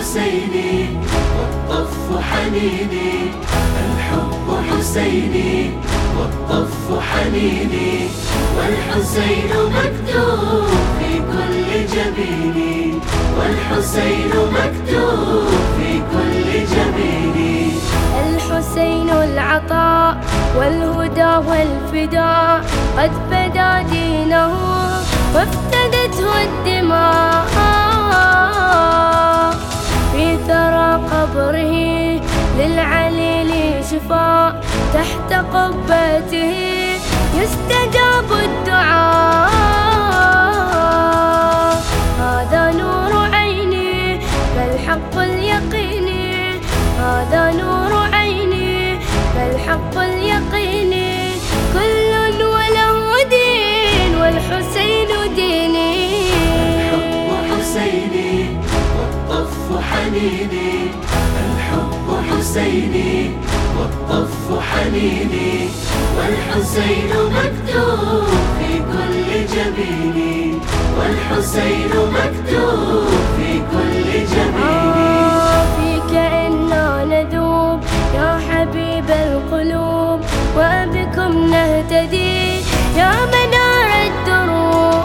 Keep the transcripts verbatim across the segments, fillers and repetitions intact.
حسيني والطف حنيني، الحب حسيني والطف حنيني، والحسين مكتوب في كل جبيني، والحسين مكتوب في كل جبيني. الحسين العطاء والهدى والفداء، قد فدى دينه وافتدته الدماء، في ثرى قبره للعليل شفاء، تحت قبته يستجاب الدعاء. هذا نور عيني فالحق اليقيني، هذا نور عيني فالحق اليقيني، كل وله دين والحسين ديني. الحب حسيني والطف حنيني، الحب حسيني والطف حنيني، والحسين مكتوب في كل جبيني، والحسين مكتوب في كل جبيني. آه فيك إنا نذوب يا حبيب القلوب، وبكم نهتدي يا منار الدروب.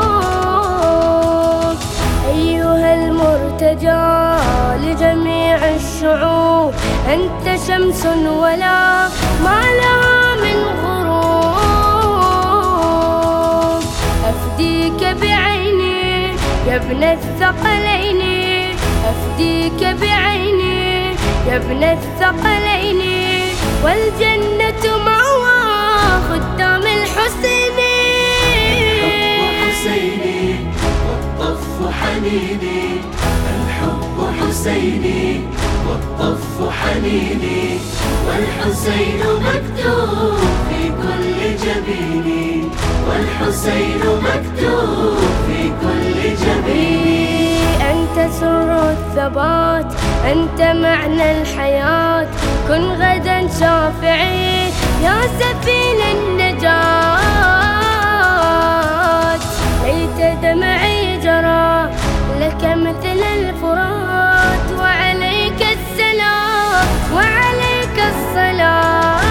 أيها المرتجى لجميع الشعوب، أنت شمس ولا ما لها من غروب. أفديك بعيني يا ابن الثقلين، أفديك بعيني يا ابن الثقلين، والجنة مأوى خدام الحسين. الحب حسيني والطف حنيني، الحب حسيني والطف حنيني، والحسين مكتوب في كل جبيني، والحسين مكتوب في كل جبيني. أنت سر الثبات، أنت معنى الحياة، كن غدا شافعي يا سفينة النجاة. ليت دمعي جرى لك مثل الفرات، وعليك السلام وعليك الصلاة.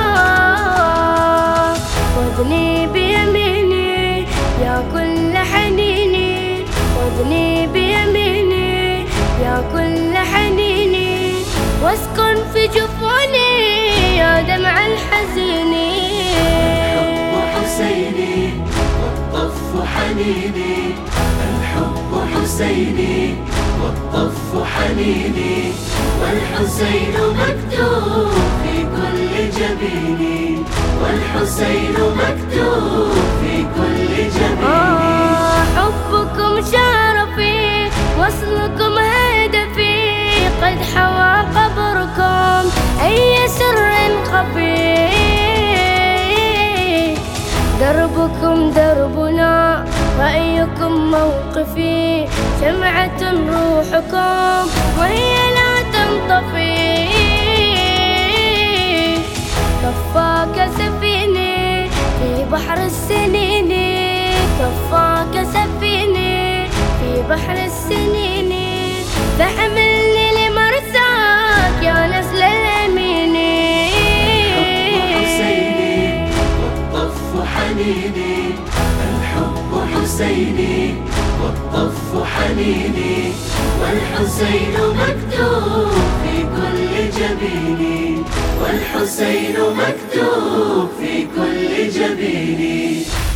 خذني بيميني يا كل حنيني، خذني بيميني يا كل حنيني، واسكن في جفوني يا دمع الحزين. الحب حسيني والطف حنيني، الحب حسيني والطف حنيني، والحسين مكتوب في كل جبيني، والحسين مكتوب في كل جبيني. آه حبكم شرفي وصلكم هدفي، قد حوى قبركم أي سر خفي. دربكم دربنا رأيكم موقفي، شمعة روحكم وهي لا تنطفي. كفاك سفيني في بحر السنين، كفاك سفيني في بحر السنين، فحملني لمرساك يا نسل الأمين. الحب حسيني والطف حنيني، الحب حسيني والطف حنيني، والحسين مكتوب في كل جبيني، والحسين مكتوب في كل جبيني.